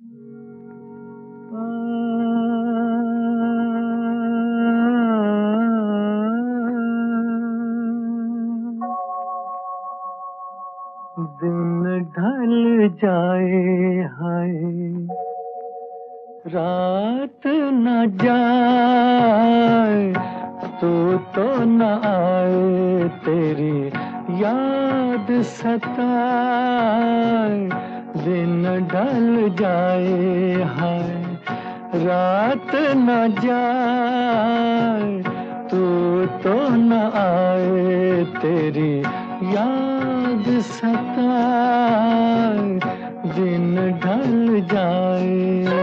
दिन ढल जाए हाय, रात न जाए, तो न आए तेरी याद सताए। दिन ढल जाए हाय, रात न जाए, तो न आए तेरी याद सताए। दिन ढल जाए।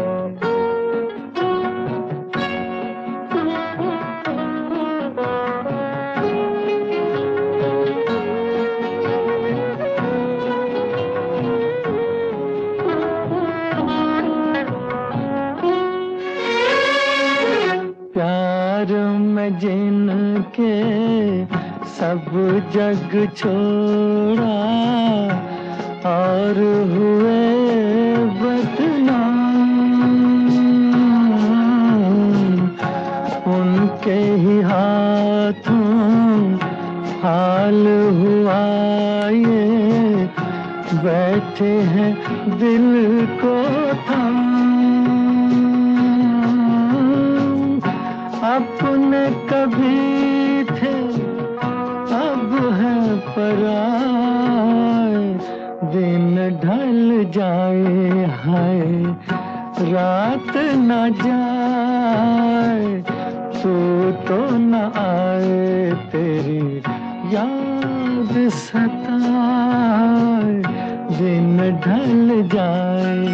प्यार में जिनके सब जग छोड़ा, और हुए बदनाम, उनके ही हाथों हाल हुआ ये, बैठे हैं दिल को थाम। अपने कभी थे अब है पराए। दिन ढल जाए हाय, रात न जाए, तो न आए तेरी याद सताए। दिन ढल जाए।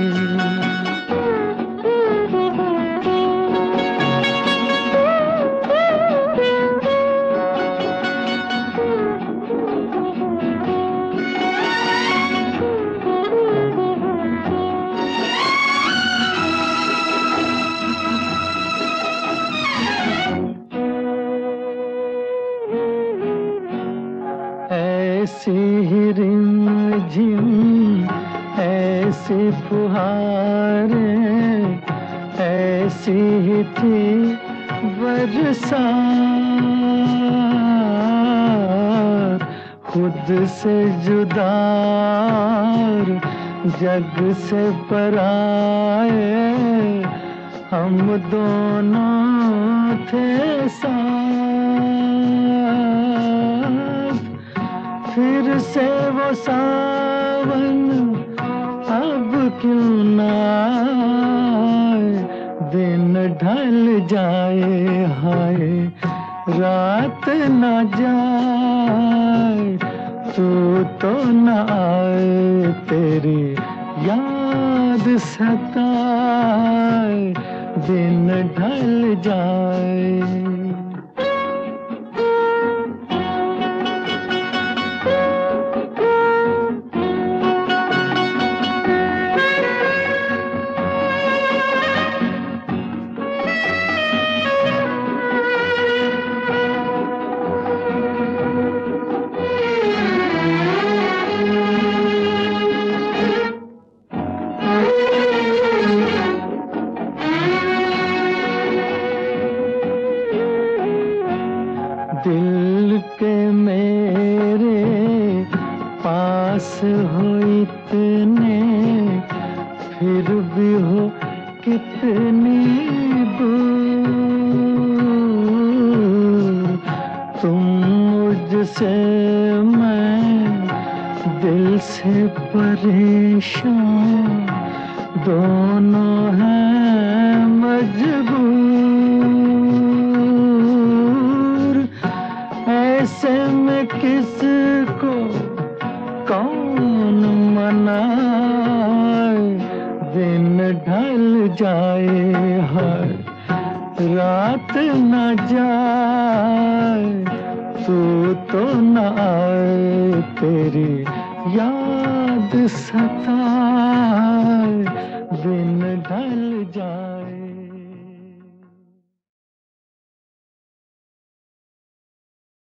ऐसी ही रिमझिम, ऐसी फुहारें, ऐसी ही थी बरसात। खुद से जुदा, जग से पराए, हम दोनों थे साथ। फिर से वो सावन अब क्यों न आए। दिन ढल जाए हाय, रात न जाए, तो न आए तेरी याद सताए। दिन ढल जाए। दिल के मेरे पास हो इतने, फिर भी हो कितनी दूर। तुम मुझसे, मैं दिल से परेशान, दोनों हैं मजबूर। ऐसे में किसको कौन मनाए। दिन ढल जाए हाय, रात न जाए, तो न आए तेरी याद सताए।